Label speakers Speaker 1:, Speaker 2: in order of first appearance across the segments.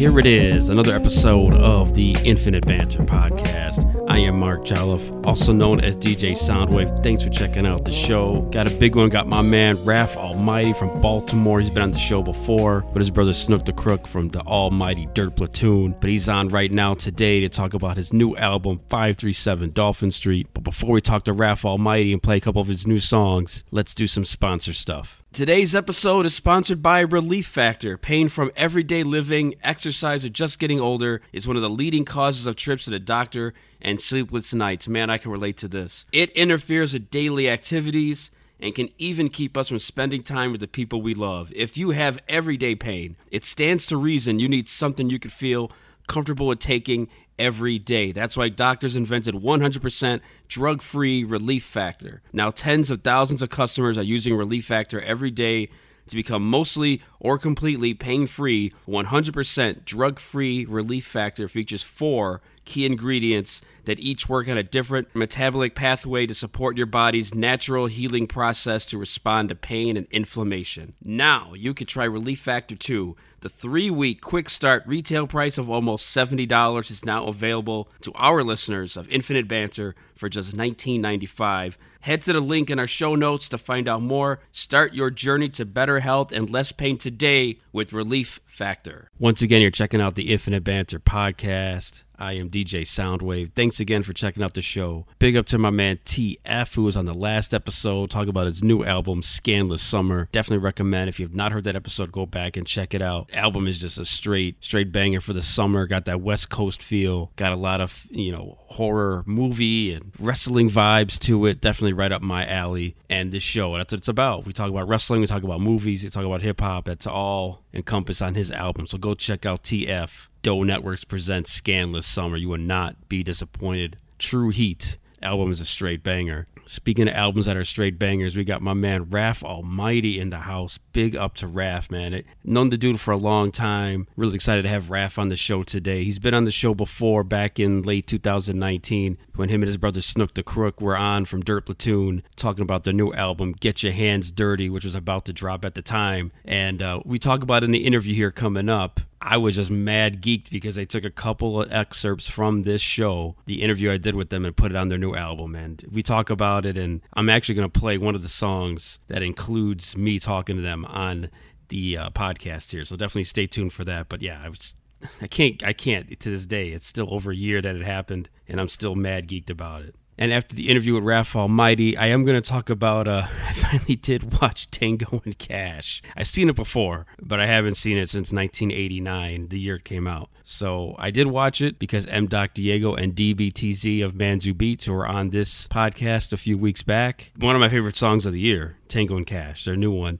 Speaker 1: Here it is, another episode of the Infinite Banter Podcast. I am Mark Jolliffe, also known as DJ Soundwave. Thanks for checking out the show. Got a big one, got my man Raph Almighty from Baltimore. He's been on the show before, but his brother Snook the Crook from the almighty Dirt Platoon. But he's on right now today to talk about his new album, 537 Dolphin Street. But before we talk to Raph Almighty and play a couple of his new songs, let's do some sponsor stuff. Today's episode is sponsored by Relief Factor. Pain from everyday living, exercise, or just getting older is one of the leading causes of trips to the doctor and sleepless nights. Man, I can relate to this. It interferes with daily activities and can even keep us from spending time with the people we love. If you have everyday pain, it stands to reason you need something you can feel comfortable with taking every day. That's why doctors invented 100% drug-free Relief Factor. Now tens of thousands of customers are using Relief Factor every day to become mostly or completely pain-free. 100% drug-free Relief Factor features 4 key ingredients that each work on a different metabolic pathway to support your body's natural healing process to respond to pain and inflammation. Now, you can try Relief Factor 2. The 3-week quick start retail price of almost $70 is now available to our listeners of Infinite Banter for just $19.95. Head to the link in our show notes to find out more. Start your journey to better health and less pain today with Relief Factor. Once again, you're checking out the Infinite Banter Podcast. I am DJ Soundwave. Thanks again for checking out the show. Big up to my man TF, who was on the last episode, talking about his new album, Scandalous Summer. Definitely recommend, if you've not heard that episode, go back and check it out. The album is just a straight banger for the summer. Got that West Coast feel. Got a lot of, horror movie and wrestling vibes to it. Definitely right up my alley. And this show, that's what it's about. We talk about wrestling, we talk about movies, we talk about hip-hop. It's all encompassed on his album. So go check out TF. Doe Networks presents Scandalous Summer. You will not be disappointed. True heat. Album is a straight banger. Speaking of albums that are straight bangers, we got my man Raph Almighty in the house. Big up to Raph, man. Known the dude for a long time. Really excited to have Raph on the show today. He's been on the show before, back in late 2019, when him and his brother Snook the Crook were on from Dirt Platoon, talking about their new album, Get Your Hands Dirty, which was about to drop at the time. And we talk about it in the interview here coming up. I was just mad geeked because they took a couple of excerpts from this show, the interview I did with them, and put it on their new album. And we talk about it, and I'm actually going to play one of the songs that includes me talking to them on the podcast here. So definitely stay tuned for that. But yeah, I can't to this day. It's still over a year that it happened, and I'm still mad geeked about it. And after the interview with Raph Almighty, I am going to talk about, I finally did watch Tango and Cash. I've seen it before, but I haven't seen it since 1989, the year it came out. So I did watch it because M. Doc Diego and DBTZ of Manzu Beats, who were on this podcast a few weeks back, one of my favorite songs of the year, Tango and Cash, their new one,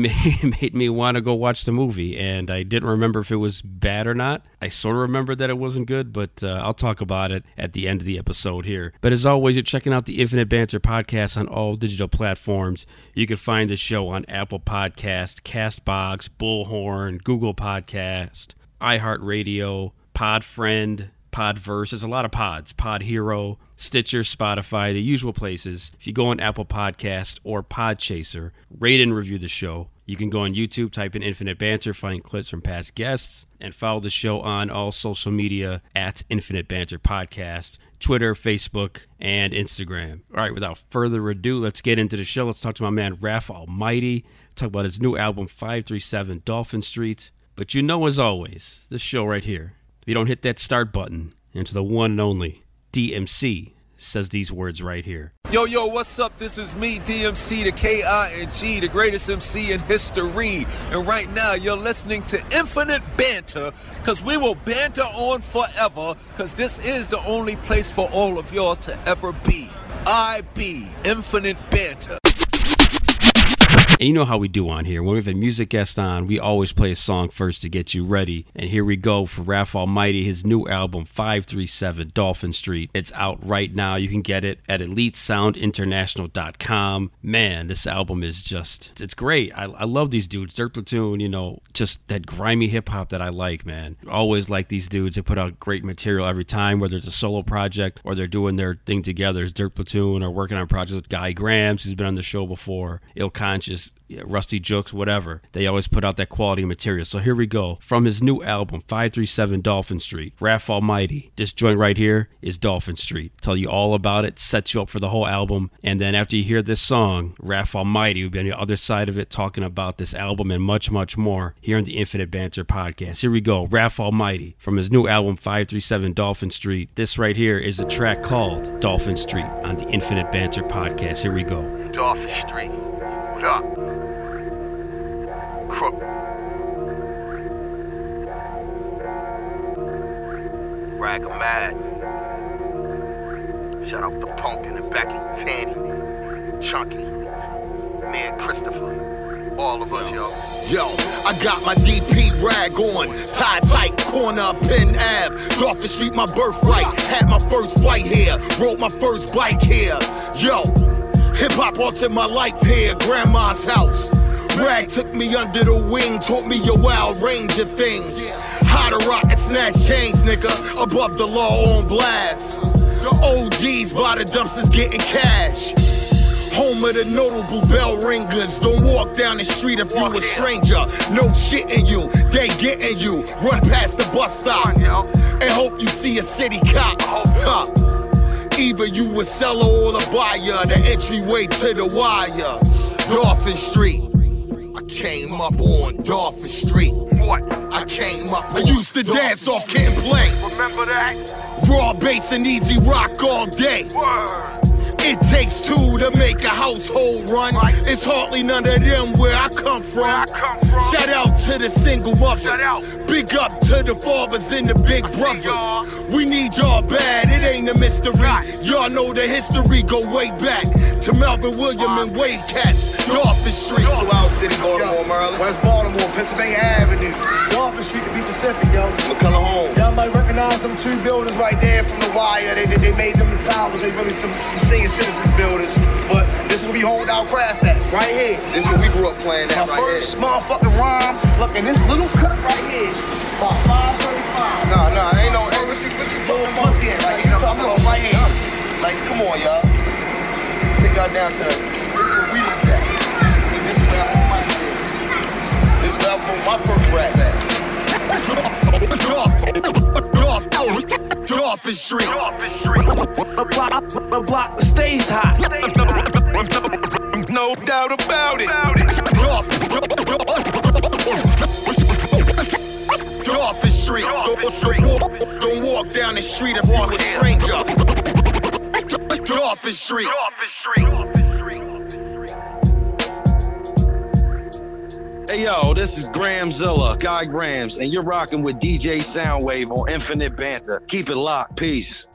Speaker 1: it made me want to go watch the movie, and I didn't remember if it was bad or not. I sort of remembered that it wasn't good, but I'll talk about it at the end of the episode here. But as always, you're checking out the Infinite Banter Podcast on all digital platforms. You can find the show on Apple Podcast, CastBox, Bullhorn, Google Podcast, iHeartRadio, Podfriend, Podverse. There's a lot of pods. Pod Hero, Stitcher, Spotify, the usual places. If you go on Apple Podcast or Podchaser, rate and review the show. You can go on YouTube, type in Infinite Banter, find clips from past guests, and follow the show on all social media at Infinite Banter Podcast, Twitter, Facebook, and Instagram. All right, without further ado, let's get into the show. Let's talk to my man Raph Almighty, talk about his new album, 537 Dolphin Street. But as always, this show right here, if you don't hit that start button, into the one and only DMC says these words right here.
Speaker 2: Yo, what's up? This is me, DMC, the K-I-N-G, the greatest MC in history. And right now, you're listening to Infinite Banter, because we will banter on forever, because this is the only place for all of y'all to ever be. I be Infinite Banter.
Speaker 1: And you know how we do on here. When we have a music guest on, we always play a song first to get you ready. And here we go for Raph Almighty, his new album, 537 Dolphin Street. It's out right now. You can get it at EliteSoundInternational.com. Man, this album is just, it's great. I love these dudes. Dirt Platoon, just that grimy hip-hop that I like, man. Always like these dudes. They put out great material every time, whether it's a solo project or they're doing their thing together. It's Dirt Platoon or working on projects with Guy Grams, who's been on the show before. Ill Conscious. Rusty Jukes, whatever. They always put out that quality material. So here we go. From his new album, 537 Dolphin Street, Raph Almighty. This joint right here is Dolphin Street. Tell you all about it, sets you up for the whole album. And then after you hear this song, Raph Almighty will be on the other side of it talking about this album and much, much more here on the Infinite Banter podcast. Here we go. Raph Almighty from his new album, 537 Dolphin Street. This right here is a track called Dolphin Street on the Infinite Banter podcast. Here we go.
Speaker 3: Dolphin Street. What up? Crook. Rag mad. Shout out to Pumpkin and Becky, Tanny, Chunky, man Christopher. All of us, yo.
Speaker 4: Yo, I got my DP rag on, tied tight, corner of Penn Ave. Dolphin Street, my birthright. Had my first flight here, rode my first bike here. Yo, hip-hop altered my life here, grandma's house. Rag took me under the wing, taught me a wild range of things. How to rock and snatch chains, nigga, above the law on blast. The OGs by the dumpsters getting cash. Home of the notable bell ringers. Don't walk down the street if you a stranger. No shit in you, they getting you. Run past the bus stop and hope you see a city cop. Either you a seller or a buyer. The entryway to the wire. Dolphin Street. I came up on Dolphin Street.
Speaker 3: What?
Speaker 4: I came up. I used to dance off Kid and Play.
Speaker 3: Remember that?
Speaker 4: Raw bass and easy rock all day.
Speaker 3: Word.
Speaker 4: It takes two to make a household run.
Speaker 3: Right.
Speaker 4: It's hardly none of them where I come from. Shout out to the single mothers.
Speaker 3: Shout out.
Speaker 4: Big up to the fathers and the big brothers. We need y'all bad, it ain't a mystery.
Speaker 3: Right.
Speaker 4: Y'all know the history go way back to Melvin William and Wave Cats. Dolphin Street.
Speaker 5: 2 Hour City, Baltimore, Maryland. West Baltimore, Pennsylvania Avenue. Dolphin Street to be Pacific, yo.
Speaker 4: McCullough home.
Speaker 5: Y'all might recognize them two buildings right there from the wire. They made them the towers. They really some senior citizens buildings. But this will be honed out craft at, right here.
Speaker 4: This is where we grew up playing at
Speaker 5: My
Speaker 4: right
Speaker 5: first
Speaker 4: here.
Speaker 5: motherfucking rhyme. Look, in this little cut right here. About 535.
Speaker 4: Nah, ain't no. Hey, what you
Speaker 5: Little pussy at right here. Talking about right here.
Speaker 4: Like, come on, y'all. Take y'all down to this is where we lived at. This is where I own my shit. This is where I put my first rap at. Dolphin Street.
Speaker 5: The block stays hot.
Speaker 3: No doubt about it.
Speaker 4: Dolphin Street. Don't walk down the street if you're a stranger. Dolphin Street.
Speaker 6: Hey yo, this is Gramzilla, Guy Grams, and you're rocking with DJ Soundwave on Infinite Banter. Keep it locked. Peace.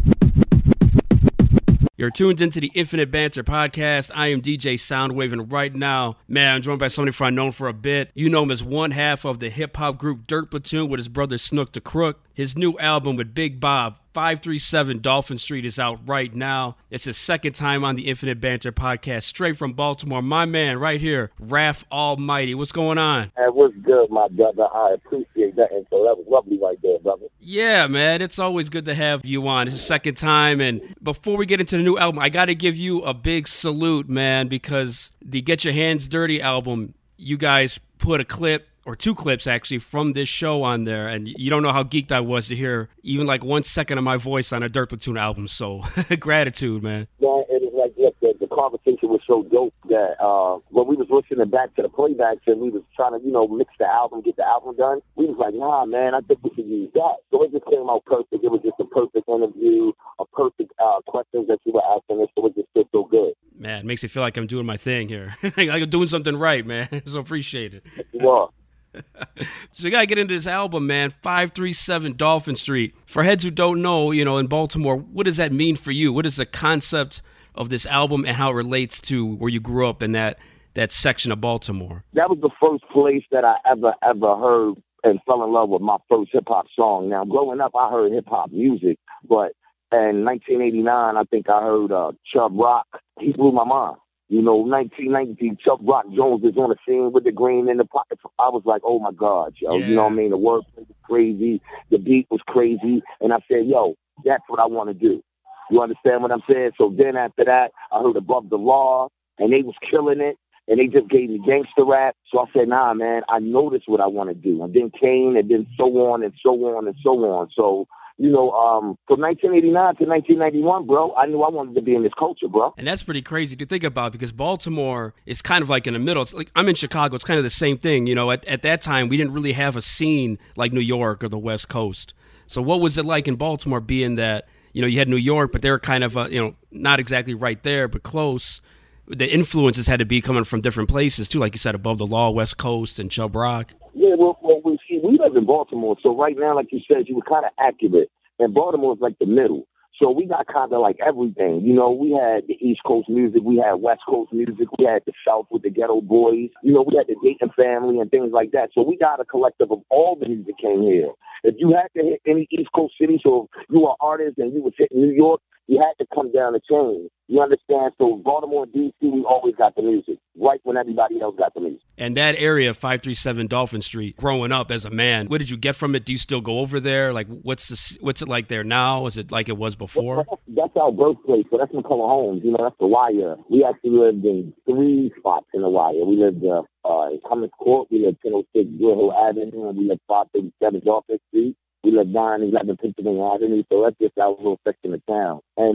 Speaker 1: You're tuned into the Infinite Banter podcast. I am DJ Soundwave, and right now, man, I'm joined by somebody I've known for a bit. You know him as one half of the hip-hop group Dirt Platoon with his brother Snook the Crook. His new album with Big Bob, 537 Dolphin Street, is out right now. It's his second time on the Infinite Banter podcast, straight from Baltimore. My man right here, Raph Almighty. What's going on?
Speaker 7: Hey, what's good, my brother? I appreciate that intro. That was lovely right there, brother.
Speaker 1: Yeah, man, it's always good to have you on. It's the second time, and before we get into the new album, I got to give you a big salute, man, because the Get Your Hands Dirty album, you guys put a clip, or two clips actually, from this show on there, and you don't know how geeked I was to hear even like 1 second of my voice on a Dirt Platoon album, so gratitude, man.
Speaker 7: Man, it is like the conversation was so dope that when we was listening back to the playbacks and we was trying to, mix the album, get the album done, we was like, nah, man, I think we should use that. So it just came out perfect. It was just a perfect interview, a perfect questions that you were asking us, so it just felt so good.
Speaker 1: Man, it makes it feel like I'm doing my thing here. Like I'm doing something right, man, so appreciate it.
Speaker 7: You are.
Speaker 1: So you gotta get into this album, man. 537 Dolphin Street. For heads who don't know, in Baltimore, what does that mean for you? What is the concept of this album and how it relates to where you grew up in that section of Baltimore?
Speaker 7: That was the first place that I ever heard and fell in love with my first hip-hop song. Now, growing up, I heard hip-hop music, but in 1989, I think I heard Chubb Rock. He blew my mind. 1990, Chubb Rock Jones is on the scene with the green in the pocket. I was like, oh, my God, yo.
Speaker 1: Yeah.
Speaker 7: You know what I mean? The wordplay was crazy. The beat was crazy. And I said, yo, that's what I want to do. You understand what I'm saying? So then after that, I heard Above the Law, and they was killing it. and they just gave me gangster rap. So I said, nah, man, I know this is what I want to do. And then Kane, and then so on and so on and so on. So, you know, from 1989 to 1991, bro, I knew I wanted to be in this culture, bro.
Speaker 1: And that's pretty crazy to think about, because Baltimore is kind of like in the middle. It's like, I'm in Chicago. It's kind of the same thing. You know, at that time, we didn't really have a scene like New York or the West Coast. So what was it like in Baltimore, being that, you know, you had New York, but they were kind of, you know, not exactly right there, but close. The influences had to be coming from different places, too, like you said, Above the Law, West Coast, and Chubb Rock.
Speaker 7: Yeah, well, we live in Baltimore, so right now, like you said, you were kind of accurate. And Baltimore is like the middle. So we got kind of like everything. You know, we had the East Coast music, we had West Coast music, we had the South with the Ghetto Boys. You know, we had the Dayton Family and things like that. So we got a collective of all the music came here. If you had to hit any East Coast city, so if you were an artist and you was hitting New York, you had to come down the chain. You understand? So Baltimore, D.C., we always got the music, right when everybody else got the music.
Speaker 1: And that area, 537 Dolphin Street, growing up as a man, what did you get from it? Do you still go over there? Like, what's it like there now? Is it like it was before?
Speaker 7: That's our birthplace. So that's McCullough Homes. You know, that's the Wire. We actually lived in 3 spots in the Wire. We lived in Cummins Court. We lived 1006 Grill Hill Avenue. And we lived 537 Dolphin Street. We live 911 Pennsylvania Avenue, so that's just our little section of town. And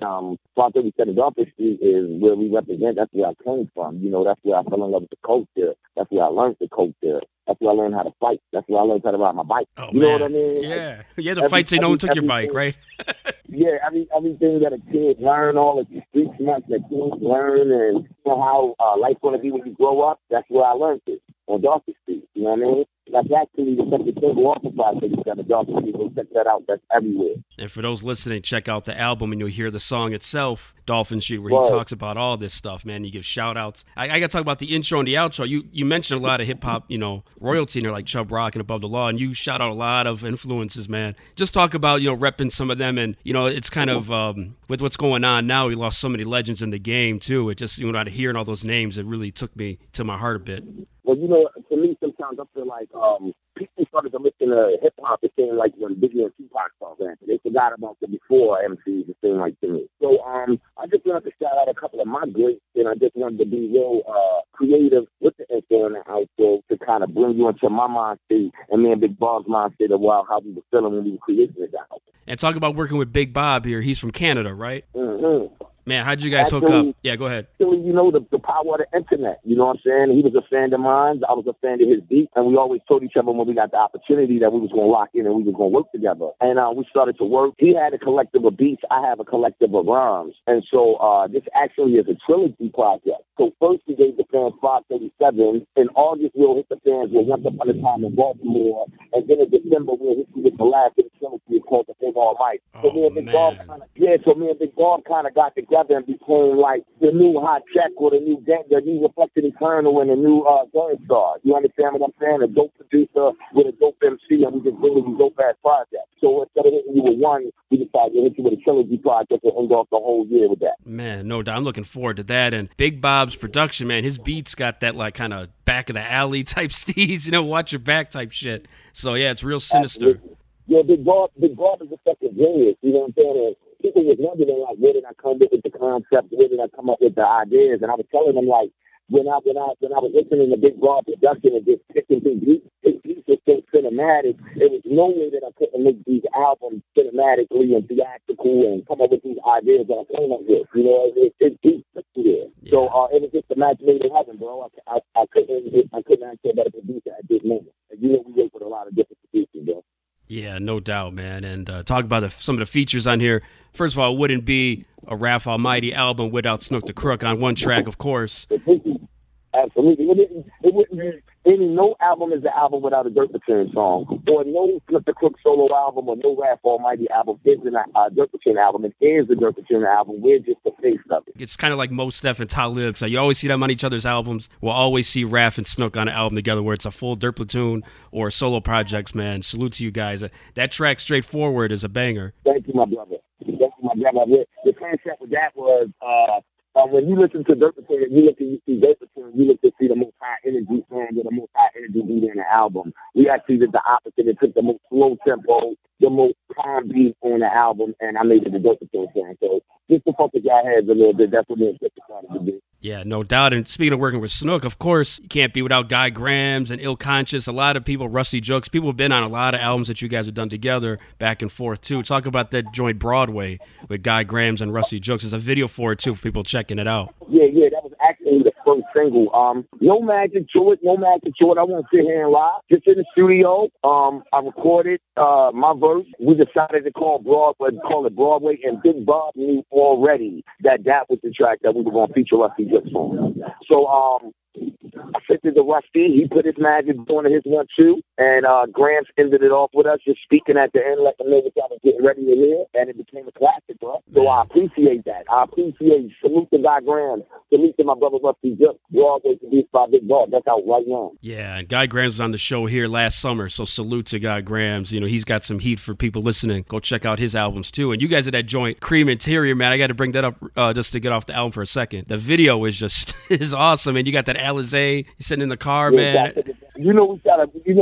Speaker 7: 537 Dolphin Street is where we represent. That's where I came from. You know, that's where I fell in love with the culture. That's where I learned the culture. That's where I learned how to fight. That's where I learned how to ride my bike.
Speaker 1: Oh,
Speaker 7: you
Speaker 1: man.
Speaker 7: know what I mean?
Speaker 1: Yeah. Yeah, the fight say no one took your bike, right?
Speaker 7: Yeah, everything that a kid learn, all of the street smarts that kids learn, and you know how life's going to be when you grow up, that's where I learned it, on Dolphin Street. You know what I mean? That's actually the single off the 537 Dolphin Street. Go check that out. That's everywhere.
Speaker 1: And for those listening, check out the album and you'll hear the song itself, Dolphin Street, where he talks about all this stuff, man. You give shout outs. I got to talk about the intro and the outro. You mentioned a lot of hip hop, you know, royalty in there, like Chubb Rock and Above the Law, and you shout out a lot of influences, man. Just talk about, you know, repping some of them, and, you know, it's kind of, with what's going on now, we lost so many legends in the game, too. It just, you know, hearing all those names, it really took me to my heart a bit.
Speaker 7: Well, you know, to me, sometimes I feel like people started to listen to hip-hop, it seemed like when Biggie and Tupac started. They forgot about the before MCs, it seemed like to me. So I just wanted to shout out a couple of my greats, and I just wanted to be real creative with the intro and the outro to kind of bring you into my mind state and me and Big Bob's mind state of how we were feeling when we were creating this album.
Speaker 1: And talk about working with Big Bob here. He's from Canada, right?
Speaker 7: Mm-hmm.
Speaker 1: Man, how'd you guys hook up? Yeah, go ahead.
Speaker 7: You know, the power of the internet. You know what I'm saying? He was a fan of mine. I was a fan of his beat. And we always told each other when we got the opportunity that we was going to lock in and we was going to work together. And we started to work. He had a collective of beats. I have a collective of rhymes. And so this actually is a trilogy project. So first we gave the fans 537. In August, we'll hit the fans with Once Upon a Time in Baltimore. And then in December, we'll hit you with the last of the trilogy called The Big Almighty. So me and Big Bob kind of got together and became like the new Hot Check or the new Reflected Eternal and the new Gang Star. You understand what I'm saying? A dope producer with a dope MC, and we just bring these dope ass projects. So instead of hitting you with one, we decided to hit you with a trilogy project and end off the whole year with that.
Speaker 1: Man, no doubt. I'm looking forward to that. And Big Bob's production, man, his beats got that like kind of back of the alley type steez, you know, watch your back type shit. So yeah, it's real sinister.
Speaker 7: Absolutely. Yeah, Big Bob is a fucking genius. You know what I'm saying? People was wondering, like, where did I come up with the concept? Where did I come up with the ideas? And I was telling them, like, when I was listening to Big Bob production and just picking things, his beats were so cinematic. There was no way that I couldn't make these albums cinematically and theatrical and come up with these ideas that I came up with. You know, it's deep there. Yeah. So it was just a match made in heaven, bro. I couldn't ask for a better producer at this moment. And you know, we work with a lot of different producers, bro.
Speaker 1: Yeah, no doubt, man. And talk about some of the features on here. First of all, it wouldn't be a Raph Almighty album without Snook the Crook on one track, of course.
Speaker 7: Absolutely. It wouldn't be no album is an album without a Dirt Platoon song, or no Snook the Crook solo album, or no Raph Almighty album is a Dirt Platoon album. It is a Dirt Platoon album. We're just the face of it.
Speaker 1: It's kind of like Mos Def and Talib. So you always see them on each other's albums. We'll always see Raph and Snook on an album together, where it's a full Dirt Platoon or solo projects, man. Salute to you guys. That track, Straightforward, is a banger.
Speaker 7: Thank you, my brother. The concept with that was when you listen to Dirt Platoon, you see Dirt Platoon, you look to see the most high energy song or the most high energy beat in the album. We actually did the opposite. It took the most slow tempo, the most calm beat on the album, and I made it a Dirt Platoon song. So just to fuck with y'all heads a little bit, that's what me and Chris started to do.
Speaker 1: Yeah, no doubt. And speaking of working with Snook, of course, you can't be without Guy Grams and Ill Conscious. A lot of people, Rusty Jokes, people have been on a lot of albums that you guys have done together back and forth, too. Talk about that joint Broadway with Guy Grams and Rusty Jokes. There's a video for it, too, for people checking it out.
Speaker 7: Yeah, that was actually the first single. No magic to it. I won't sit here and lie. Just in the studio, I recorded my verse. We decided to call it Broadway, and Big Bob knew already that was the track that we were going to feature Rusty Jokes on. So I sent it to Rusty. He put his magic on his one too, and Grams ended it off with us just speaking at the end, let them know what y'all was getting ready to hear, and it became a classic, bro. So I appreciate that. Salute to Guy Grams. Salute to my brother Rusty Jokes. Broadway produced by Big Bob. That's out right now.
Speaker 1: Yeah, and Guy Grams was on the show here last summer, so salute to Guy Grams. You know, he's got some heat for people listening. Go check out his albums too. And you guys at that joint Cream Interior, man, I got to bring that up just to get off the album for a second. The video is just is awesome, and you got that Alizé sitting in the car, man.
Speaker 7: We try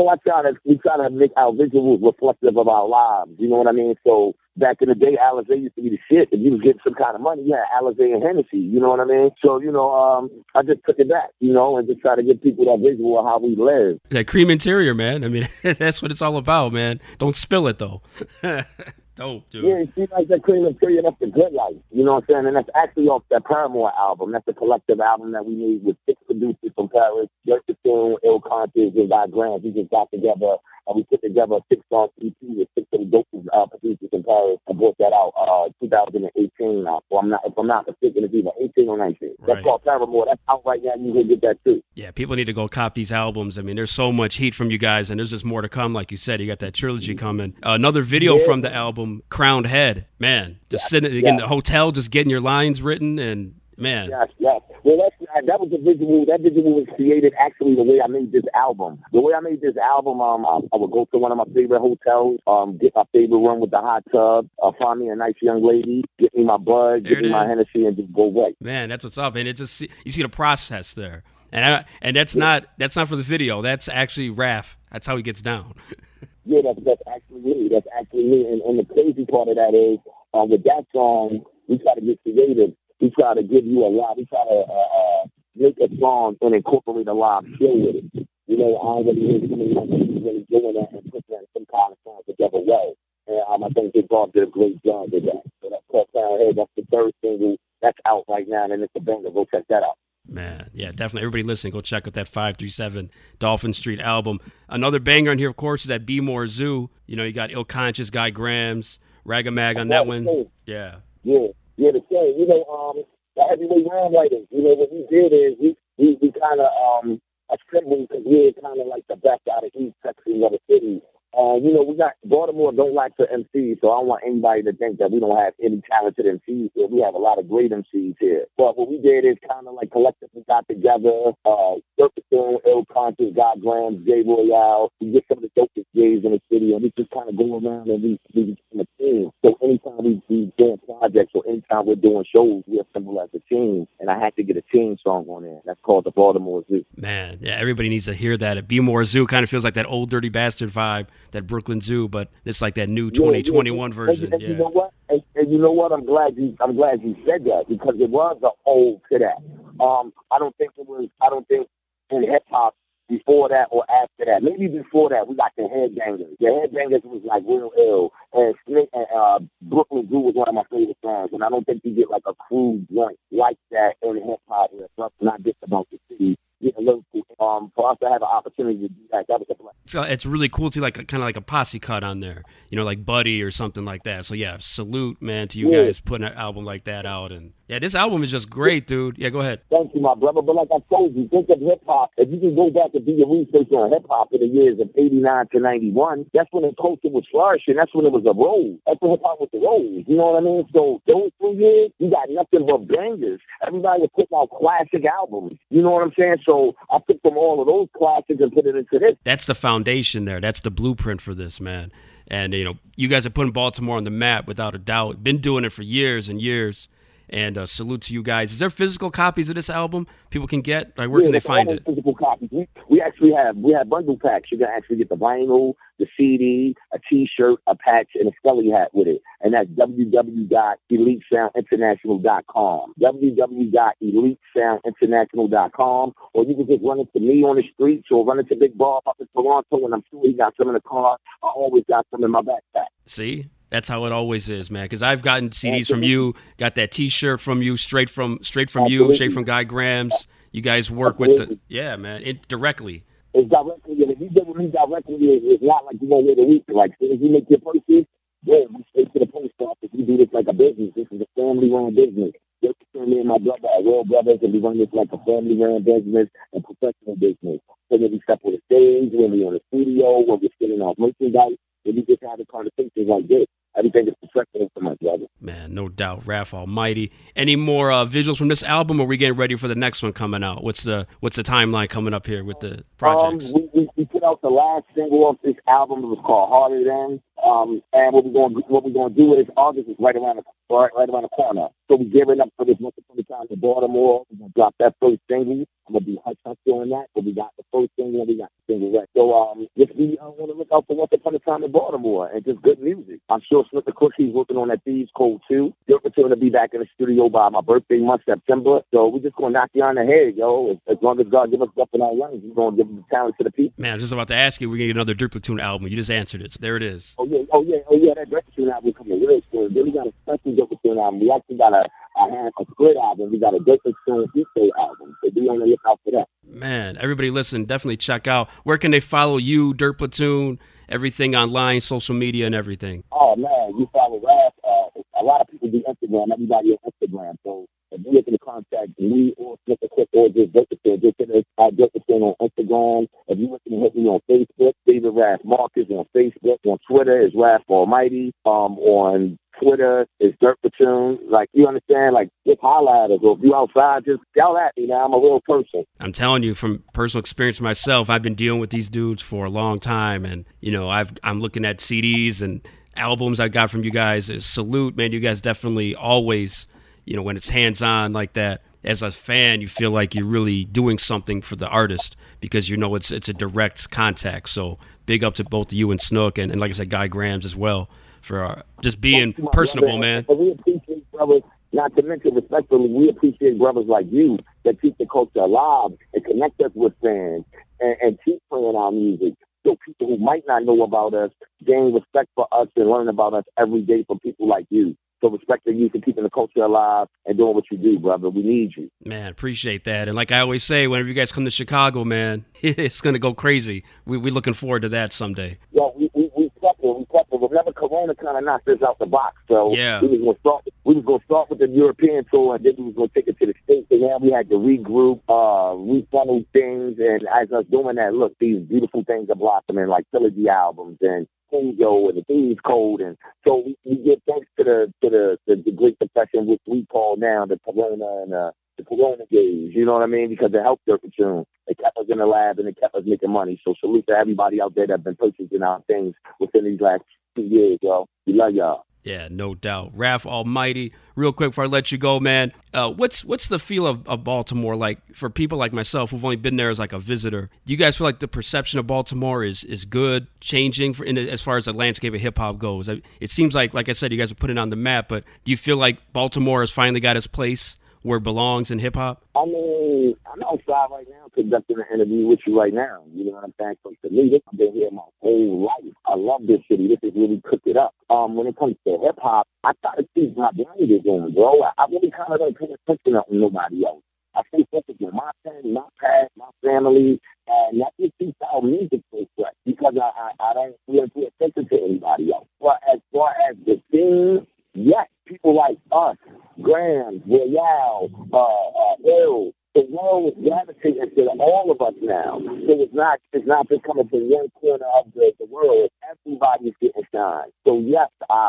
Speaker 7: to make our visuals reflective of our lives. You know what I mean? So back in the day, Alizé used to be the shit. If you was getting some kind of money, yeah, Alizé and Hennessy. You know what I mean? So, I just took it back, and just try to give people that visual of how we live.
Speaker 1: That Cream Interior, man. I mean, that's what it's all about, man. Don't spill it, though. Dope, dude.
Speaker 7: Yeah, it seems like that Cream Interior, that's the good life. You know what I'm saying? And that's actually off that Paramore album. That's a collective album that we made with 6 producers from Paris, Jerk the Tune, Ill Conscious, and Guy Grams. We just got together and we put together a 6-song EP with 6 of the dopest producers in Paris and brought that out 2018 now. So if I'm not mistaken, it's either 18 or 19.
Speaker 1: Right.
Speaker 7: That's called Paramore. That's out right now. You can get that too.
Speaker 1: Yeah, people need to go cop these albums. I mean, there's so much heat from you guys, and there's just more to come. Like you said, you got that trilogy coming. Another video from the album, Crowned Head. Man, just sitting in the hotel, just getting your lines written, and man.
Speaker 7: Yes. Well, that was the visual. That visual was created actually the way I made this album. The way I made this album, I would go to one of my favorite hotels, get my favorite room with the hot tub, find me a nice young lady, get me my bud, get me my Hennessy, and just go away.
Speaker 1: Man, that's what's up. And it just you see the process there. And that's not for the video. That's actually Raph. That's how he gets down.
Speaker 7: Yeah, that's actually me. That's actually me. And the crazy part of that is, with that song, we try to get creative. We try to give you a lot. We try to make a song and incorporate a live show with it. I already hear somebody really doing that and put that in some kind of song together way. And I think Big Bob did a great job with that. So that's called Crowned Head. That's the third single. That's out right now, and it's a banger. Go check that out.
Speaker 1: Man, yeah, definitely. Everybody listening, go check out that 537 Dolphin Street album. Another banger on here, of course, is that Be More Zoo. You got Ill Conscious, Guy Grams, Ragamag on that one. Yeah, the same.
Speaker 7: The heavyweight round writers. What we did is we kind of assembled because we're kind of like the best out of each section of the city. We got Baltimore don't like to MC, so I don't want anybody to think that we don't have any talented MCs here. We have a lot of great MCs here. But what we did is kind of like collectively got together, Circus, Ill Conscious, Guy Grams, Jay Royale. We get some of the dopest Jays in the city, and we just kind of go around and we become a team. So anytime we do projects or anytime we're doing shows, we assemble as a team. And I had to get a team song on there. That's called the Baltimore Zoo.
Speaker 1: Man, yeah, everybody needs to hear that. Be More Zoo kind of feels like that old Dirty Bastard vibe, that Brooklyn Zoo, but it's like that new 2021 version.
Speaker 7: And you know what? And you know what? I'm glad you said that because it was an ode to that. I don't think in hip hop before that or after that. Maybe before that we got the Headbangers. The Headbangers was like real ill. And Brooklyn Zoo was one of my favorite songs. And I don't think you get like a crude joint like that in hip hop. It's not just about the city. For us to have an opportunity to do that was a blessing.
Speaker 1: So it's really cool to kind of like a posse cut on there, like Buddy or something like that. So yeah, salute, man, to you guys putting an album like that out. And yeah, this album is just great, dude. Yeah, go ahead.
Speaker 7: Thank you, my brother. But like I told you, think of hip hop. If you can go back and do your research on hip hop in the years of 89 to 91, that's when the culture was flourishing. That's when it was a roll. That's when hip hop was the roll. You know what I mean? So those 3 years, you got nothing but bangers. Everybody was putting out classic albums. You know what I'm saying? So I took from all of those classics and put it into this.
Speaker 1: That's the foundation there. That's the blueprint for this, man. And, you guys are putting Baltimore on the map without a doubt. Been doing it for years and years. And salute to you guys. Is there physical copies of this album people can get? Like, where can they find it?
Speaker 7: Physical copies. We actually have bundle packs. You can actually get the vinyl, the CD, a T-shirt, a patch, and a Scully hat with it. And that's www.elitesoundinternational.com. www.elitesoundinternational.com. Or you can just run into me on the streets or run into Big Bob up in Toronto, and I'm sure he got some in the car. I always got some in my backpack.
Speaker 1: See? That's how it always is, man. Because I've gotten CDs from you, got that T-shirt from you, straight from you, straight from Guy Grams. You guys work with directly.
Speaker 7: It's directly, and if you deal with me directly, it's not like you gonna wait a week. Like, as soon as you make your purchase, we straight to the post office. We do this like a business. This is a family-run business. Just me and my brother are real brothers, and we run this like a family-run business and professional business. So when we step on the stage, when we on the studio, when we're sitting off merchandise, when we just having conversations like this, everything is professional for my brother.
Speaker 1: Man, no doubt. Raph Almighty. Any more visuals from this album, or are we getting ready for the next one coming out? What's the timeline coming up here with the projects?
Speaker 7: We put out the last single of this album. It was called Harder Than. And what we're gonna do is August is right around the corner. So we're gearing up for this Once Upon a Time in Baltimore. We're gonna drop that first single. I'm gonna be hush on that. So we got the first single and we got the single right. So just be on the lookout for Once Upon a Time in Baltimore and just good music. I'm sure Smith and Cushie's working on that Thieves Code too. They're going to be back in the studio by my birthday month, September. So we're just gonna knock you on the head, yo. As long as God give us up in our lungs, we're gonna give the talent to the people.
Speaker 1: Man, I was just about to ask you, we're gonna get another Dirt Platoon album. You just answered it. So there it is.
Speaker 7: Oh yeah, that Dirt Platoon album coming real soon. Then we got a special Dirt Platoon album. We actually got a split album. We got a Dirt Platoon Easter album. So be on the lookout for that.
Speaker 1: Man, everybody listen, definitely check out. Where can they follow you, Dirt Platoon, everything online, social media and everything?
Speaker 7: Oh man, you follow Raph. A lot of people do Instagram. Everybody on Instagram. So if you're looking to contact me or Smith and Quick or just Dirt Platoon, just hit us at Dirt Platoon on Instagram. If you're looking to hit me on Facebook, David Raph Marcus on Facebook. On Twitter is Raph Almighty. On Twitter is Dirt Platoon. Like, you understand? Like, just holler at us. Or if you outside, just yell at me, now. I'm a real person.
Speaker 1: I'm telling you from personal experience myself, I've been dealing with these dudes for a long time. And, I'm looking at CDs and albums I got from you guys. Salute, man. You guys definitely always, when it's hands-on like that, as a fan, you feel like you're really doing something for the artist because it's a direct contact. So big up to both you and Snook and like I said, Guy Grams as well for just being personable, man.
Speaker 7: We appreciate brothers, not to mention respectfully, we appreciate brothers like you that keep the culture alive and connect us with fans and keep playing our music. So people who might not know about us gain respect for us and learn about us every day from people like you. So respect to you for keeping the culture alive and doing what you do, brother. We need you.
Speaker 1: Man, appreciate that. And like I always say, whenever you guys come to Chicago, man, it's going to go crazy. We're looking forward to that someday.
Speaker 7: Well, we prepped it. Remember, Corona kind of knocked us out the box. So
Speaker 1: yeah.
Speaker 7: we was going to start with the European tour, and then we was going to take it to the States. And now we had to regroup, refunnel things. And as us doing that, look, these beautiful things are blossoming, like Trilogy albums and Kingo and the Thieves Code, and so we give thanks to the Great Depression, which we call now the Corona and the Corona days. You know what I mean? Because it helped Dirt Platoon. It kept us in the lab and it kept us making money. So salute to everybody out there that's been purchasing our things within these last 2 years, yo. We love y'all.
Speaker 1: Yeah, no doubt. Raph Almighty, real quick before I let you go, man, what's the feel of Baltimore like for people like myself who've only been there as like a visitor? Do you guys feel like the perception of Baltimore is good, changing as far as the landscape of hip-hop goes? It seems like I said, you guys are putting it on the map, but do you feel like Baltimore has finally got its place where it belongs in hip-hop?
Speaker 7: I mean, I'm outside right now conducting an interview with you right now. You know what I'm saying? So to me, I've been here my whole life. I love this city. This is really cooked it up. When it comes to hip-hop, I try to keep my blinders on, bro. I really kind of don't pay attention to nobody else. I stay focused on my family, my past, my family, and that just keeps our music so fresh because I don't really pay attention to anybody else. But as far as the scene, yes, people like us, Grams, Royale, Ill, the world is gravitating to all of us now. So it's not just coming from one corner of the world. Everybody's getting shine. So yes,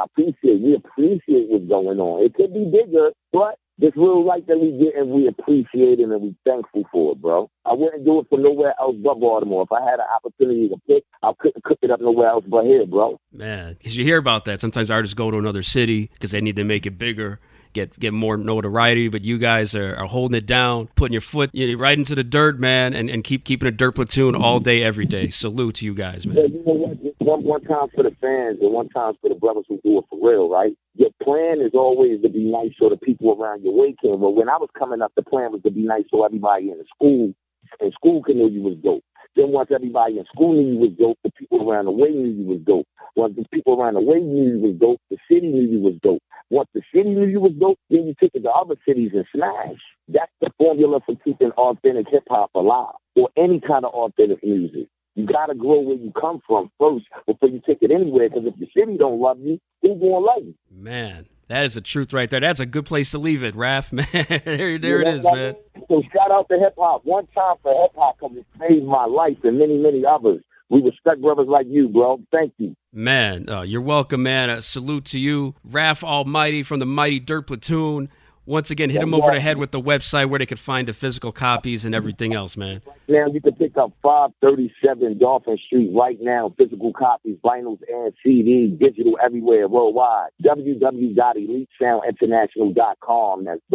Speaker 7: we appreciate what's going on. It could be bigger, but this real light that we get and we appreciate it and we thankful for it, bro. I wouldn't do it for nowhere else but Baltimore. If I had an opportunity to pick, I couldn't cook it up nowhere else but here, bro.
Speaker 1: Man, because you hear about that. Sometimes artists go to another city because they need to make it bigger. get more notoriety, but you guys are holding it down, putting your foot right into the dirt, man, and keeping a dirt platoon all day, every day. Salute to you guys, man.
Speaker 7: Yeah, you know what? One time for the fans and one time for the brothers who do it for real, right? Your plan is always to be nice so the people around your way can. But when I was coming up, the plan was to be nice so everybody in the school can know you was dope. Then once everybody in school knew you was dope, the people around the way knew you was dope. Once the people around the way knew you was dope, the city knew you was dope. Once the city knew you was dope, then you took it to other cities and smash. That's the formula for keeping authentic hip-hop alive, or any kind of authentic music. You got to grow where you come from first before you take it anywhere, because if the city don't love you, who's going to love you?
Speaker 1: Man, that is the truth right there. That's a good place to leave it, Raph, man. there it is, man.
Speaker 7: So shout out to hip-hop. One time for hip-hop, because it saved my life and many, many others. We respect brothers like you, bro. Thank you.
Speaker 1: Man, you're welcome, man. A salute to you. Raph Almighty from the Mighty Dirt Platoon. Once again, hit them over the head with the website where they could find the physical copies and everything else, man.
Speaker 7: Now you can pick up 537 Dolphin Street right now. Physical copies, vinyls and CDs, digital everywhere, worldwide. www.elitesoundinternational.com. That's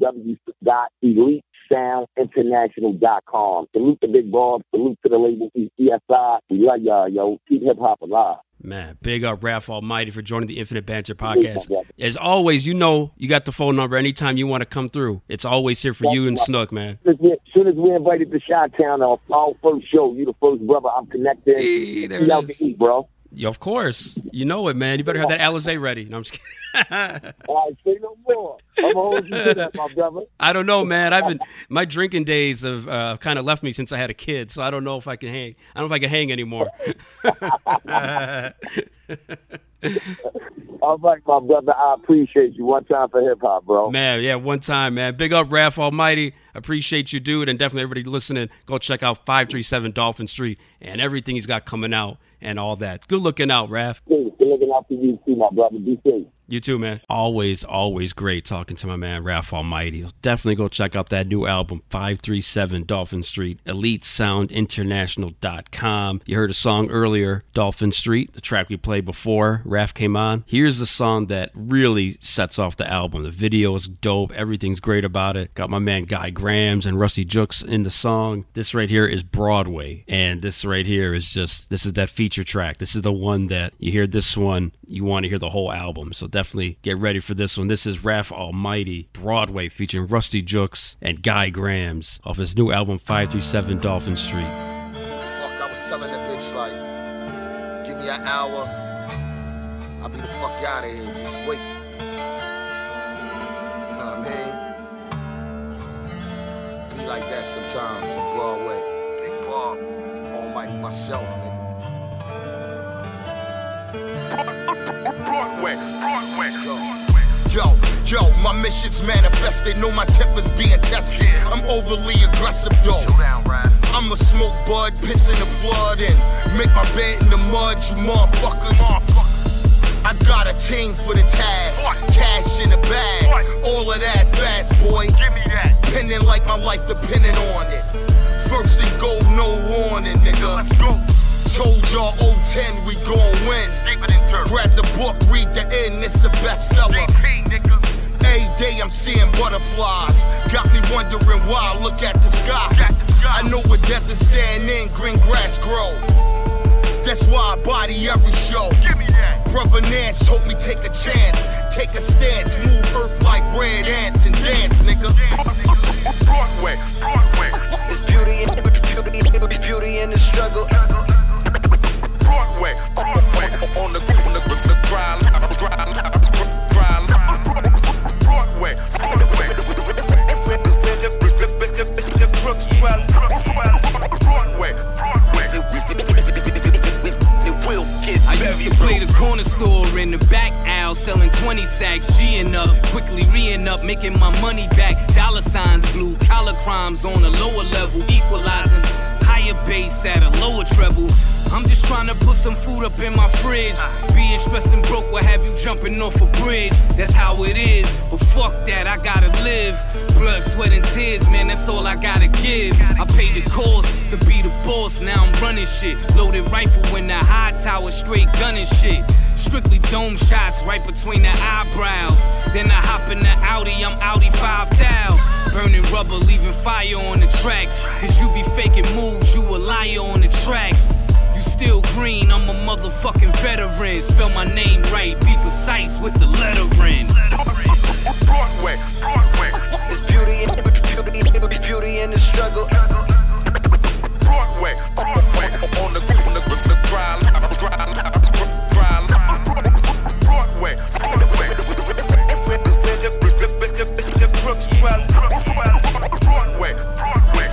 Speaker 7: www.elitesoundinternational.com. Salute the Big Bob. Salute to the label ESI. We love y'all, yo. Keep hip-hop alive.
Speaker 1: Man, big up Raph Almighty for joining the Infinite Banter podcast. As always, you know you got the phone number anytime you want to come through. It's always here for you and Snook, man.
Speaker 7: As soon as we invited to Chi-Town, our first show, you the first brother I'm connected.
Speaker 1: Hey, there
Speaker 7: it out to eat, bro.
Speaker 1: Yeah, of course. You know it, man. You better have that Alizé ready. No, I'm just kidding.
Speaker 7: All right, say no more. I'm going to hold you to that, my brother.
Speaker 1: I don't know, man. My drinking days have kind of left me since I had a kid, so I don't know if I can hang. I don't know if I can hang anymore.
Speaker 7: All right, my brother. I appreciate you. One time for hip-hop, bro.
Speaker 1: Man, yeah, one time, man. Big up, Raph Almighty. Appreciate you, dude. And definitely everybody listening, go check out 537 Dolphin Street and everything he's got coming out and all that. Good looking out, Raph.
Speaker 7: Good looking out for you too, my brother. Be safe.
Speaker 1: You too, man. Always great talking to my man, Raph Almighty. Definitely go check out that new album, 537 Dolphin Street, EliteSoundInternational.com. You heard a song earlier, Dolphin Street, the track we played before Raph came on. Here's the song that really sets off the album. The video is dope. Everything's great about it. Got my man Guy Grams and Rusty Jukes in the song. This right here is Broadway. And this right here is this is that feature track. This is the one that you hear this one, you want to hear the whole album. So definitely get ready for this one. This is Raph Almighty, Broadway, featuring Rusty Jukes and Guy Grams off his new album, 537 Dolphin Street.
Speaker 4: The fuck I was telling the bitch, like, give me an hour, I'll be the fuck out of here, just wait. You know what I mean? Be like that sometimes from Broadway. Big Bob, Almighty myself, nigga. Broadway. Yo, my mission's manifested. Know my temper's being tested. I'm overly aggressive though. I'ma smoke bud, piss in the flood, and make my bed in the mud, you motherfuckers. I got a team for the task. Cash in the bag. All of that fast, boy. Give me that. Pending like my life depending on it. First and gold, no warning, nigga. Let's go. Told y'all 010 we gon' win. Grab the book, read the end, it's a bestseller. Every day I'm seeing butterflies. Got me wondering why I look at the sky. I know where desert sand and green grass grow. That's why I body every show. Brother Nance told me take a chance. Take a stance, move earth like red ants and dance, nigga. Broadway.
Speaker 8: It's beauty in the struggle.
Speaker 4: Broadway. On the grind. Broadway. The crooks dwell. Broadway.
Speaker 8: I used to play the corner store in the back aisle, selling 20 sacks, G'ing up, quickly re-ing up, making my money back. Dollar signs, blue collar crimes on a lower level, equalizing higher bass at a lower treble. I'm just trying to put some food up in my fridge. Being stressed and broke will have you jumping off a bridge. That's how it is, but fuck that, I gotta live. Blood, sweat, and tears, man, that's all I gotta give. I paid the cost to be the boss, now I'm running shit. Loaded rifle in the high tower, straight gunning shit. Strictly dome shots right between the eyebrows. Then I hop in the Audi, I'm Audi 5000. Burning rubber, leaving fire on the tracks. Cause you be faking moves, you a liar on the tracks. You still green, I'm a motherfucking veteran. Spell my name right, be precise with the lettering.
Speaker 4: Broadway, Broadway.
Speaker 8: It's beauty in the struggle.
Speaker 4: Broadway, Broadway. On the grind, Broadway, Broadway. The crooks dwell. Broadway, Broadway.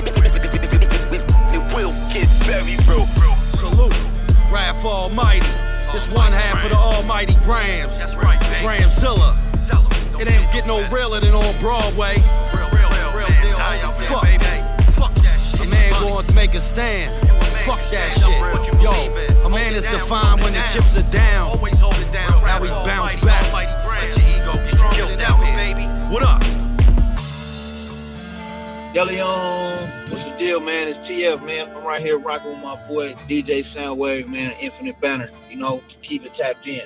Speaker 4: It will get very real.
Speaker 9: Salute, Raph Almighty. This one half of the almighty Grams.
Speaker 4: That's right, baby.
Speaker 9: Gramzilla. It ain't get no realer than on Broadway.
Speaker 4: Real deal.
Speaker 9: Fuck that shit. A man gonna make a stand. Fuck that shit. Yo, a man is defined when the chips are down.
Speaker 4: Always hold it down.
Speaker 9: How we bounce back.
Speaker 4: Let your ego be stronger than ever, baby.
Speaker 9: What up?
Speaker 10: Deleon, what's the deal, man? It's TF, man. I'm right here rocking with my boy DJ Soundwave, man, Infinite Banter. You know, keep it tapped in.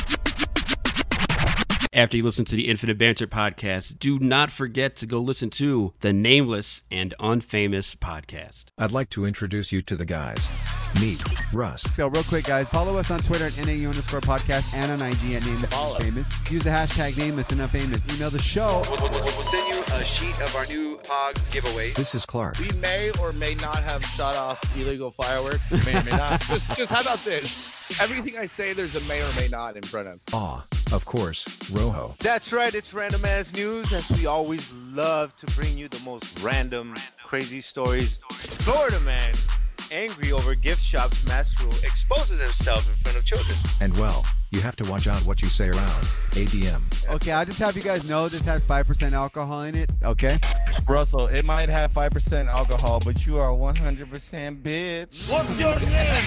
Speaker 1: After you listen to the Infinite Banter podcast, do not forget to go listen to the Nameless and Unfamous podcast.
Speaker 11: I'd like to introduce you to the guys. Meet Russ.
Speaker 12: So real quick, guys, follow us on Twitter at NAU_podcast and on IG at Nameless and Famous. Use the hashtag Nameless and Unfamous. Email the show.
Speaker 13: We'll send you a sheet of our new POG giveaways.
Speaker 11: This is Clark.
Speaker 14: We may or may not have shot off illegal fireworks. May or may not. Just how about this? Everything I say, there's a may or may not in front of.
Speaker 11: Of course, Rojo.
Speaker 15: That's right, it's Random Ass News, as we always love to bring you the most random, crazy stories. Florida man, angry over gift shop's mask rule, exposes himself in front of children.
Speaker 11: And well, you have to watch out what you say around ADM.
Speaker 12: Okay, I'll just have you guys know this has 5% alcohol in it, okay?
Speaker 16: Russell, it might have 5% alcohol, but you are 100% bitch.
Speaker 14: What's your name?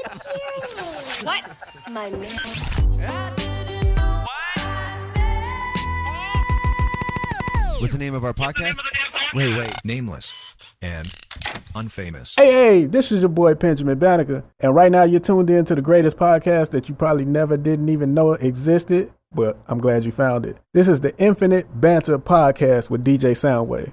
Speaker 17: What's my name?
Speaker 12: What's the name of our podcast? Wait.
Speaker 11: Nameless and Unfamous.
Speaker 18: Hey, this is your boy Benjamin Banneker, and right now you're tuned in to the greatest podcast that you probably didn't even know existed, but I'm glad you found it. This is the Infinite Banter podcast with DJ Soundwave.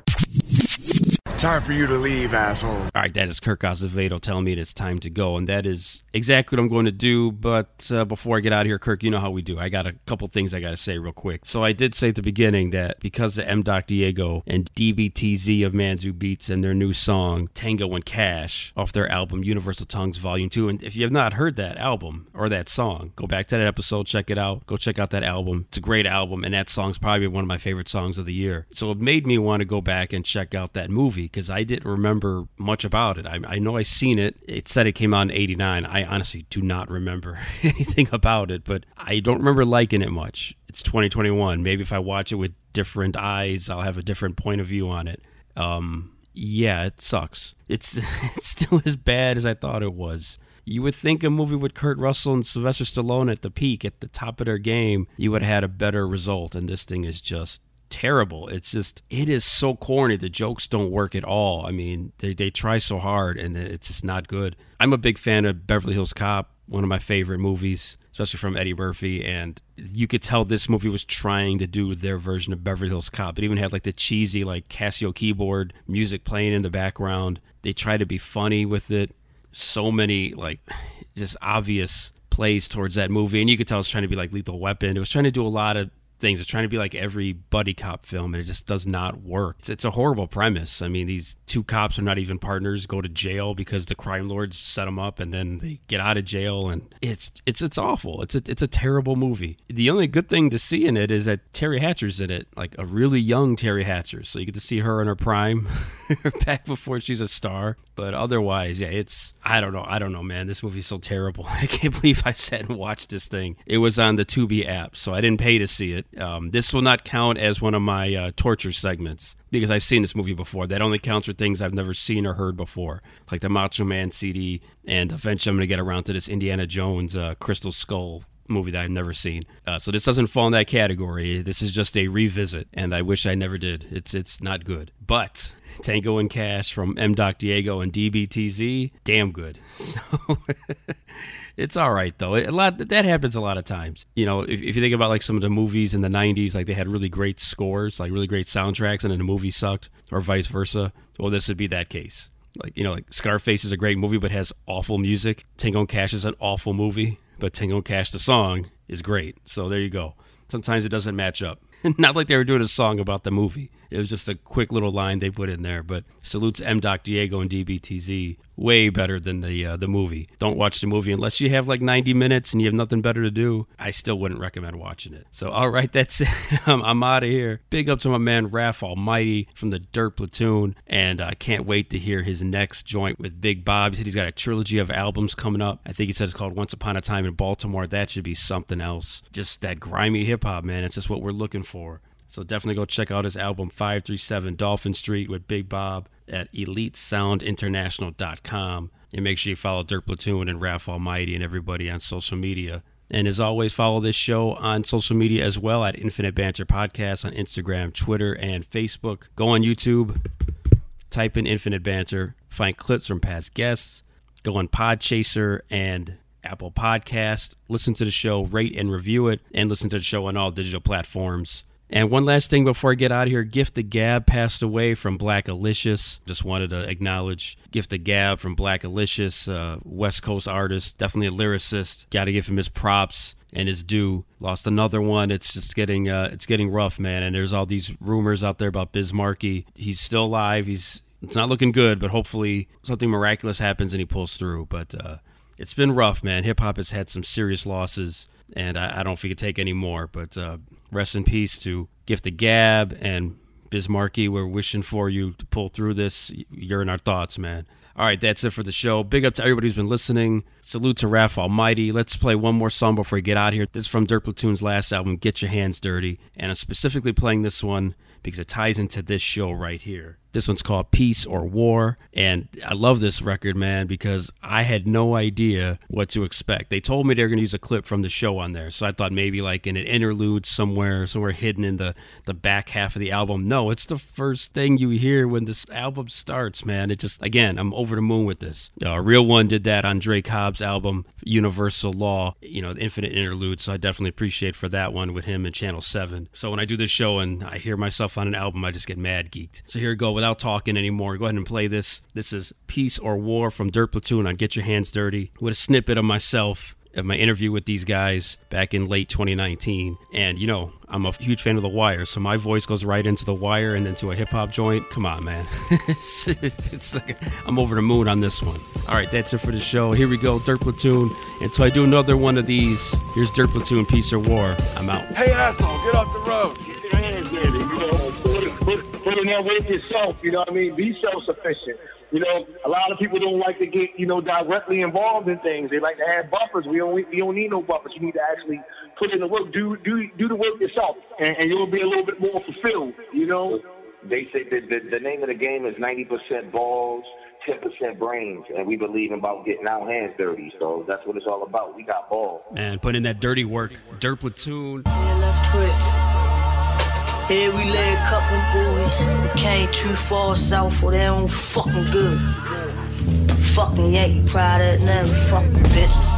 Speaker 19: Time for you to leave, assholes.
Speaker 1: All right, that is Kirk Azevedo telling me it's time to go, and that is exactly what I'm going to do. But before I get out of here, Kirk, you know how we do. I got a couple things I got to say real quick. So I did say at the beginning that because of M. Doc Diego and DBTZ of Manzu Beats and their new song, Tango and Cash, off their album Universal Tongues Volume 2. And if you have not heard that album or that song, go back to that episode, check it out. Go check out that album. It's a great album, and that song's probably one of my favorite songs of the year. So it made me want to go back and check out that movie, because I didn't remember much about it. I know I seen it. It said it came out in 89. I honestly do not remember anything about it, but I don't remember liking it much. It's 2021. Maybe if I watch it with different eyes, I'll have a different point of view on it. Yeah, it sucks. It's still as bad as I thought it was. You would think a movie with Kurt Russell and Sylvester Stallone at the peak, at the top of their game, you would have had a better result, and this thing is just terrible. It is so corny. The jokes don't work at all. I mean, they try so hard, and it's just not good. I'm a big fan of Beverly Hills Cop, one of my favorite movies, especially from Eddie Murphy, and you could tell this movie was trying to do their version of Beverly Hills Cop. It even had like the cheesy like Casio keyboard music playing in the background. They try to be funny with it. So many like just obvious plays towards that movie, and you could tell it's trying to be like Lethal Weapon. It was trying to do a lot of things. It's trying to be like every buddy cop film, and it just does not work. It's a horrible premise. I mean, these two cops are not even partners, go to jail because the crime lords set them up, and then they get out of jail, and it's awful. It's a terrible movie. The only good thing to see in it is that Terry Hatcher's in it, like a really young Terry Hatcher, so you get to see her in her prime, back before she's a star. But otherwise, yeah, I don't know, man. This movie's so terrible. I can't believe I sat and watched this thing. It was on the Tubi app, so I didn't pay to see it. it. This will not count as one of my torture segments because I've seen this movie before. That only counts for things I've never seen or heard before, like the Macho Man CD, and eventually I'm going to get around to this Indiana Jones Crystal Skull movie that I've never seen. So this doesn't fall in that category. This is just a revisit, and I wish I never did. It's not good. But Tango and Cash from M. Doc Diego and DBTZ, damn good. So it's all right, though. That happens a lot of times. You know, if you think about like some of the movies in the 90s, like they had really great scores, like really great soundtracks, and then the movie sucked, or vice versa. Well, this would be that case. Like, you know, like Scarface is a great movie but has awful music. Tango and Cash is an awful movie, but Tango and Cash, the song, is great. So there you go. Sometimes it doesn't match up. Not like they were doing a song about the movie. It was just a quick little line they put in there. But salutes M. Doc Diego and DBTZ. Way better than the movie. Don't watch the movie unless you have like 90 minutes and you have nothing better to do. I still wouldn't recommend watching it. So, all right, that's it. I'm out of here. Big up to my man Raph Almighty from the Dirt Platoon. And I can't wait to hear his next joint with Big Bob. He said he's got a trilogy of albums coming up. I think he said it's called Once Upon a Time in Baltimore. That should be something else. Just that grimy hip-hop, man. It's just what we're looking for. So definitely go check out his album 537 Dolphin Street with Big Bob at EliteSoundInternational.com. And make sure you follow Dirt Platoon and Raph Almighty and everybody on social media. And as always, follow this show on social media as well at Infinite Banter Podcast on Instagram, Twitter, and Facebook. Go on YouTube, type in Infinite Banter, find clips from past guests. Go on Podchaser and Apple Podcast. Listen to the show, rate and review it, and listen to the show on all digital platforms. And one last thing before I get out of here, Gift of Gab passed away from Black Alicious. Just wanted to acknowledge Gift of Gab from Black Alicious, West Coast artist, definitely a lyricist. Got to give him his props and his due. Lost another one. It's just getting rough, man. And there's all these rumors out there about Biz Markie. He's still alive. It's not looking good, but hopefully something miraculous happens and he pulls through. But it's been rough, man. Hip-hop has had some serious losses, and I don't know if we could take any more. But rest in peace to Gift of Gab and Biz Markie. We're wishing for you to pull through this. You're in our thoughts, man. All right, that's it for the show. Big up to everybody who's been listening. Salute to Raph Almighty. Let's play one more song before we get out of here. This is from Dirt Platoon's last album, Get Your Hands Dirty. And I'm specifically playing this one because it ties into this show right here. This one's called Peace or War, and I love this record, man, because I had no idea what to expect. They told me they were going to use a clip from the show on there, so I thought maybe like in an interlude somewhere hidden in the back half of the album. No, it's the first thing you hear when this album starts, man. It just, again, I'm over the moon with this. Real One did that on Dre Cobb's album, Universal Law, the Infinite Interlude, so I definitely appreciate for that one with him and Channel 7. So when I do this show and I hear myself on an album, I just get mad geeked. So here we go, without talking anymore, go ahead and play this. This is Peace or War from Dirt Platoon on Get Your Hands Dirty, with a snippet of myself, of my interview with these guys back in late 2019. And, I'm a huge fan of The Wire, so my voice goes right into The Wire and into a hip-hop joint. Come on, man. it's like I'm over the moon on this one. All right, that's it for the show. Here we go, Dirt Platoon. Until I do another one of these, here's Dirt Platoon, Peace or War. I'm out.
Speaker 5: Hey, asshole, get off the road. Get your hands dirty, put in there with yourself, you know what I mean? Be self-sufficient. A lot of people don't like to get, directly involved in things. They like to have buffers. We don't need no buffers. You need to actually put in the work. Do the work yourself, and you'll be a little bit more fulfilled,
Speaker 7: They say the name of the game is 90% balls, 10% brains, and we believe about getting our hands dirty. So that's what it's all about. We got balls.
Speaker 1: And put in that dirty work. Dirt Platoon.
Speaker 17: Yeah, let's put here we lay a couple boys who came too far south for their own fucking good. Fucking Yankee pride of them fucking bitches.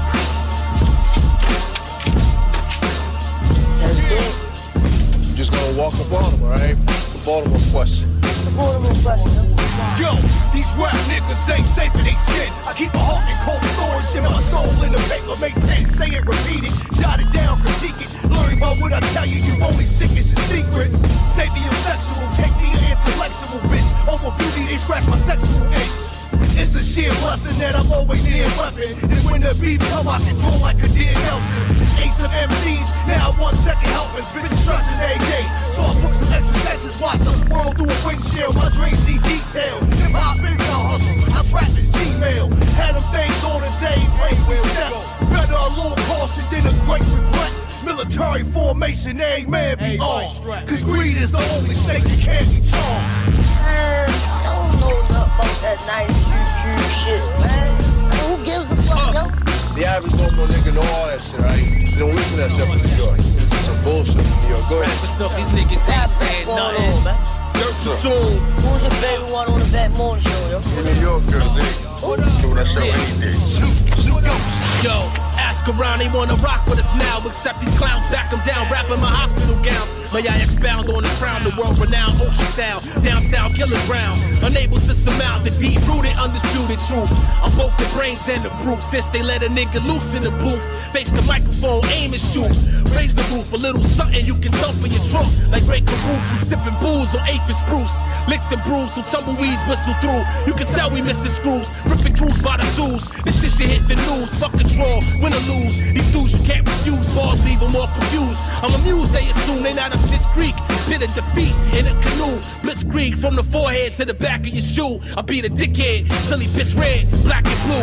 Speaker 17: That's it.
Speaker 14: Just gonna walk up on them, alright? The Baltimore question.
Speaker 5: Yo, these rap niggas ain't safe in they skin. I keep a heart in cold storage and my soul in the paper. Make pen, say it, repeat it, jot it down, critique it. Learn about what I tell you, you only sick as your secrets. Sapiosexual, take me an intellectual bitch. Over beauty, they scratch my sexual itch. It's a sheer blessing that I'm always near weapon. And when the beef come, I control like a dear Nelson. It's ace of MCs, now 1 second helping. Spit instruction every day, so I book some extra sessions. Watch the world through a windshield, my dreams need detail. Hip-hop is our hustle, I trap is Gmail. Had them things on the same place we step. Better a little caution than a great regret. Military form proclamation, amen, be on. Cause greed is the only snake that can't be charmed.
Speaker 17: Man, I don't know nothing about that 90QQ shit, man. Who gives a fuck, yo?
Speaker 2: The average normal nigga know all that shit, right? You don't listen to that stuff in New York. This is some bullshit in New York. Go ahead.
Speaker 8: For stuff these niggas ain't saying nothing.
Speaker 17: Dirt Platoon. Who's your favorite one on the Bat Morning Show, yo?
Speaker 2: In New York, girls, doing that show anything.
Speaker 8: Yo, ask around, they wanna rock with us now. Except these clowns back them down, rapping my hospital gowns. May I expound on the crown, the world-renowned ocean sound. Downtown killing ground, unable to surmount the deep-rooted, undisputed truth. I'm both the brains and the brute. Since they let a nigga loose in the booth, face the microphone, aim and shoot. Raise the roof, a little something you can dump in your trunk. Like Ray Caruth, you sipping booze on 8th and Spruce. Licks and brews till tumbleweeds whistle through. You can tell we missed the screws, ripping crews by the shoes. This shit should hit the news, fuck the draw, win or lose. These dudes you can't refuse, bars leave them more confused. I'm amused they assume they not up Shit's Creek. Bit of defeat in a canoe. Blitzkrieg from the forehead to the back of your shoe. I beat a dickhead till he piss red, black and blue.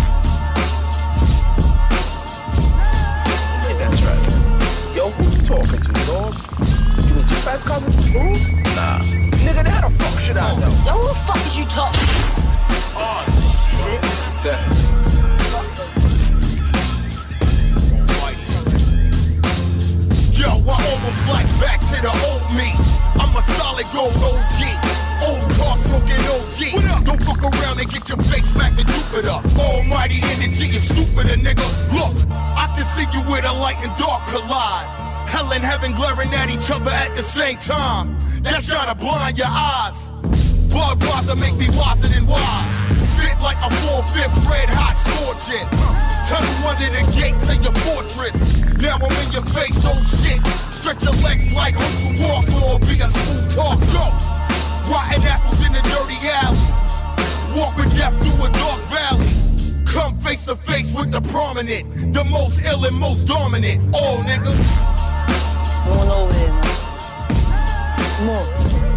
Speaker 2: Ain't that trash? Yo, who you talking to, dog? You with your fast cousin? Who? Nah. Nigga, how the fuck should I know?
Speaker 17: Yo, who the fuck is you talking?
Speaker 2: Oh, shit.
Speaker 5: Yo, I almost flash back to the old me. I'm a solid gold OG. Old car smoking OG. Don't fuck around and get your face smacked to Jupiter. Almighty energy is stupider, nigga. Look, I can see you with a light and dark collide. Hell and heaven glaring at each other at the same time. That's trying to blind your eyes. Budweiser make me wiser than wise. Spit like a 4/5 red hot scorching. Tunnel under the gates of your fortress. Now I'm in your face, oh shit. Stretch your legs like Herschel Walker or be a smooth toss. Go. Rotten apples in the dirty alley. Walk with death through a dark valley. Come face to face with the prominent, the most ill and most dominant. Oh, nigga.
Speaker 17: Come on over here, man. Come on.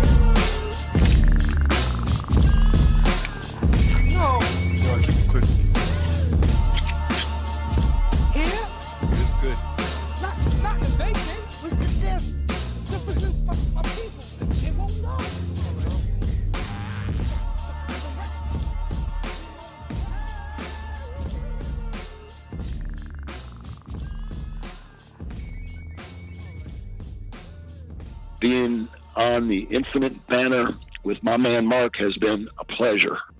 Speaker 2: No. Yo, I keep it quick.
Speaker 17: Here?
Speaker 2: It's good.
Speaker 17: Not the bacon. What's the difference? Difference is my people. They won't know.
Speaker 20: Being on the Infinite banner with my man Mark has been a pleasure.